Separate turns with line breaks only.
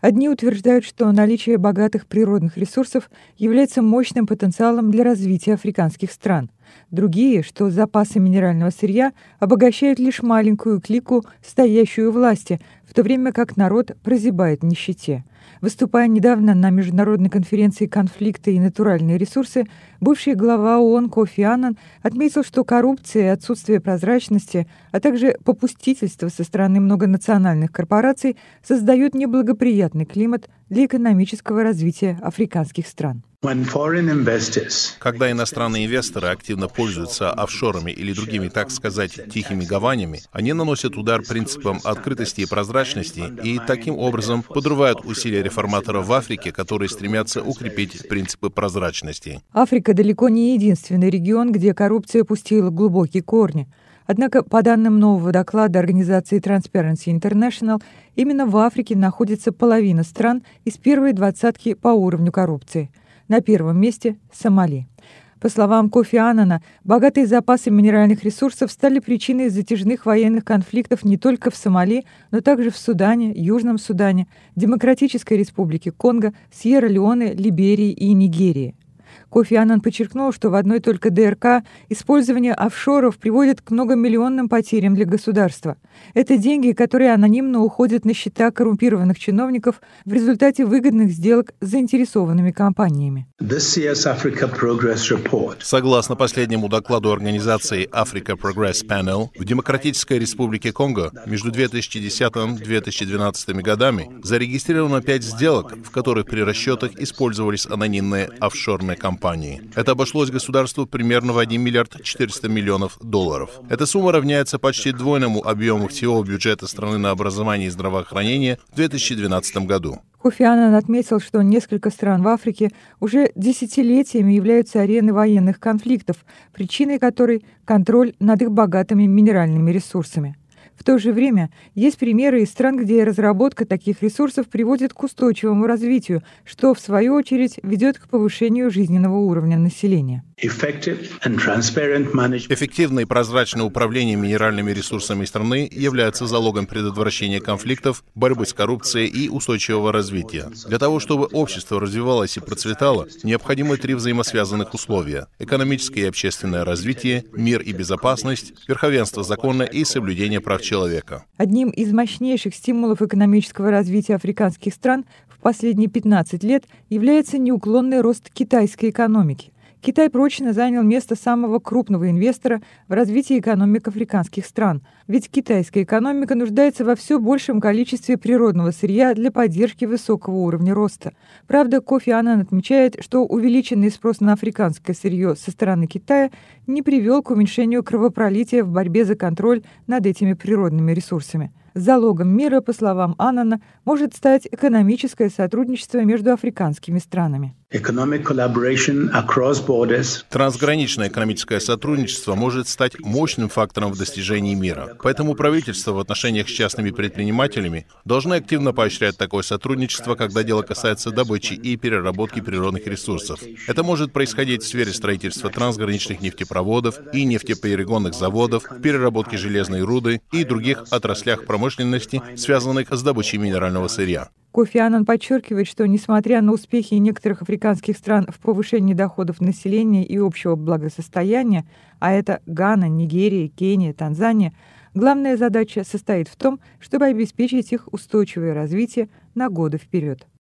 Одни утверждают, что наличие богатых природных ресурсов является мощным потенциалом для развития африканских стран. Другие, что запасы минерального сырья обогащают лишь маленькую клику, стоящую у власти, в то время как народ прозябает в нищете. Выступая недавно на международной конференции «Конфликты и натуральные ресурсы», бывший глава ООН Кофи Аннан отметил, что коррупция и отсутствие прозрачности, а также попустительство со стороны многонациональных корпораций создают неблагоприятный климат для экономического развития африканских стран.
Когда иностранные инвесторы активно пользуются офшорами или другими, так сказать, тихими гаванями, они наносят удар принципам открытости и прозрачности и таким образом подрывают усилия реформаторов в Африке, которые стремятся укрепить принципы прозрачности.
Африка далеко не единственный регион, где коррупция пустила глубокие корни. Однако, по данным нового доклада организации Transparency International, именно в Африке находится половина стран из первой двадцатки по уровню коррупции. На первом месте – Сомали. По словам Кофи Аннана, богатые запасы минеральных ресурсов стали причиной затяжных военных конфликтов не только в Сомали, но также в Судане, Южном Судане, Демократической Республике Конго, Сьерра-Леоне, Либерии и Нигерии. Кофи Аннан подчеркнул, что в одной только ДРК использование офшоров приводит к многомиллионным потерям для государства. Это деньги, которые анонимно уходят на счета коррумпированных чиновников в результате выгодных сделок с заинтересованными компаниями.
Согласно последнему докладу организации Africa Progress Panel, в Демократической Республике Конго между 2010 и 2012 годами зарегистрировано 5 сделок, в которых при расчетах использовались анонимные офшорные компании. Это обошлось государству примерно в 1 миллиард 400 миллионов долларов. Эта сумма равняется почти двойному объему всего бюджета страны на образование и здравоохранение в 2012 году.
Кофи Аннан отметил, что несколько стран в Африке уже десятилетиями являются ареной военных конфликтов, причиной которой – контроль над их богатыми минеральными ресурсами. В то же время есть примеры из стран, где разработка таких ресурсов приводит к устойчивому развитию, что, в свою очередь, ведет к повышению жизненного уровня населения.
Эффективное и прозрачное управление минеральными ресурсами страны является залогом предотвращения конфликтов, борьбы с коррупцией и устойчивого развития. Для того, чтобы общество развивалось и процветало, необходимы 3 взаимосвязанных условия – экономическое и общественное развитие, мир и безопасность, верховенство закона и соблюдение прав человека.
Одним из мощнейших стимулов экономического развития африканских стран в последние 15 лет является неуклонный рост китайской экономики. Китай прочно занял место самого крупного инвестора в развитии экономик африканских стран, ведь китайская экономика нуждается во все большем количестве природного сырья для поддержки высокого уровня роста. Правда, Кофи Аннан отмечает, что увеличенный спрос на африканское сырье со стороны Китая не привел к уменьшению кровопролития в борьбе за контроль над этими природными ресурсами. Залогом мира, по словам Аннана, может стать экономическое сотрудничество между африканскими странами.
Трансграничное экономическое сотрудничество может стать мощным фактором в достижении мира. Поэтому правительство в отношениях с частными предпринимателями должны активно поощрять такое сотрудничество, когда дело касается добычи и переработки природных ресурсов. Это может происходить в сфере строительства трансграничных нефтепроводов и нефтеперегонных заводов, переработки железной руды и других отраслях промышленности, связанных с добычей минерального сырья.
Кофи Аннан подчеркивает, что, несмотря на успехи некоторых африканских стран в повышении доходов населения и общего благосостояния, а это Гана, Нигерия, Кения, Танзания, главная задача состоит в том, чтобы обеспечить их устойчивое развитие на годы вперед.